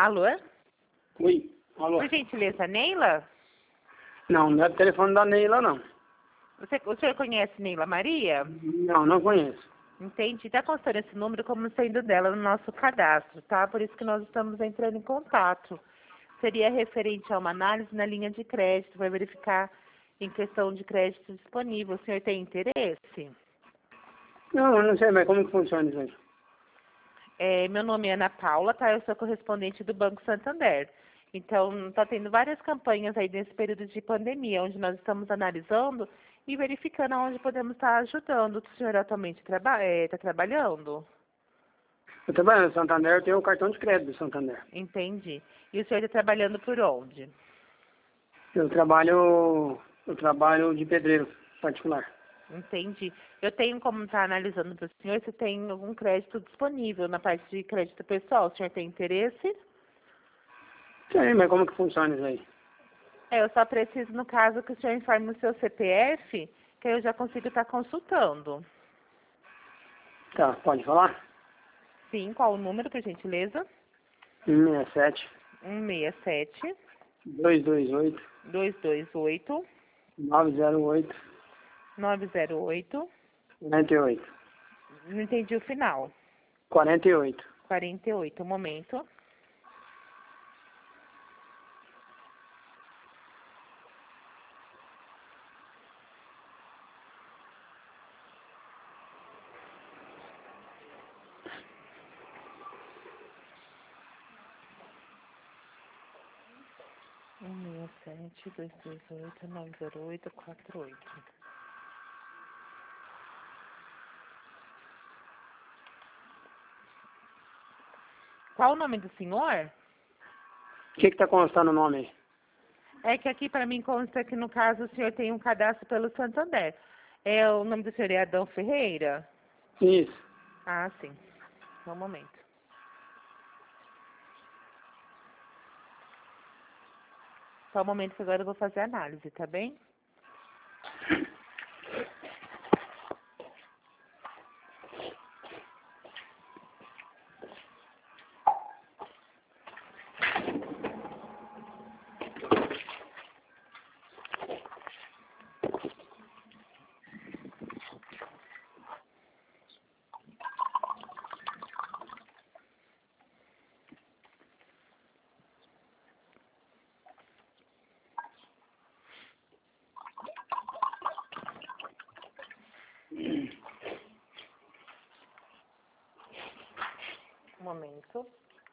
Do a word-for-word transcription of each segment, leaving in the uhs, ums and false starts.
Alô? Oi, alô? Por gentileza, Neila? Não, não é o telefone da Neila, não. Você, o senhor conhece Neila Maria? Não, não conheço. Entendi. Está constando esse número como sendo dela no nosso cadastro, tá? Por isso que nós estamos entrando em contato. Seria referente a uma análise na linha de crédito, vai verificar em questão de crédito disponível. O senhor tem interesse? Não, eu não sei, mas como que funciona isso aí? É, meu nome é Ana Paula, tá? Eu sou correspondente do Banco Santander. Então, está tendo várias campanhas aí nesse período de pandemia, onde nós estamos analisando e verificando onde podemos estar ajudando. O senhor atualmente está traba é, tá trabalhando? Eu trabalho no Santander, eu tenho o cartão de crédito do Santander. Entendi. E o senhor está trabalhando por onde? Eu trabalho, eu trabalho de pedreiro particular. Entendi. Eu tenho como estar analisando para o senhor se tem algum crédito disponível na parte de crédito pessoal. O senhor tem interesse? Sim, mas como que funciona isso aí? É, eu só preciso, no caso, que o senhor informe o seu C P F, que aí eu já consigo estar consultando. Tá, pode falar? Sim, qual o número, por gentileza? um seis sete, um seis sete, dois dois oito, dois dois oito, nove zero oito, nove zero oito. quarenta e oito. Não entendi o final. quarenta e oito. quarenta e oito, um momento. um seis sete, dois dois oito, nove zero oito, quatro oito. Qual o nome do senhor? O que que tá constando o nome aí? É que aqui para mim consta que no caso o senhor tem um cadastro pelo Santander. É, o nome do senhor é Adão Ferreira? Isso. Ah, sim. Só um momento. Só um momento que agora eu vou fazer a análise, tá bem? Um momento.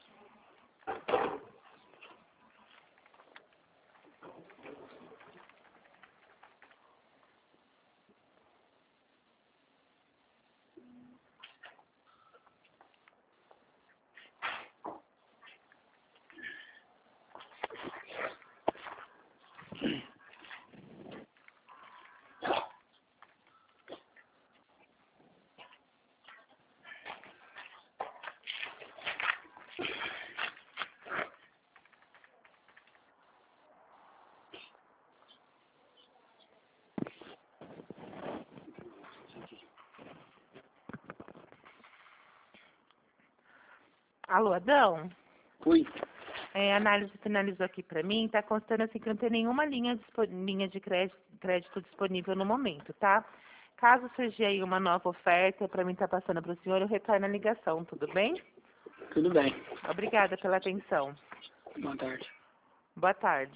Alô, Adão? Fui. É, a análise finalizou aqui para mim, tá constando assim que não tem nenhuma linha, dispo- linha de crédito, crédito disponível no momento, tá? Caso surgir aí uma nova oferta, para mim tá passando para o senhor, eu retorno a ligação, tudo bem? Tudo bem. Obrigada pela atenção. Boa tarde. Boa tarde.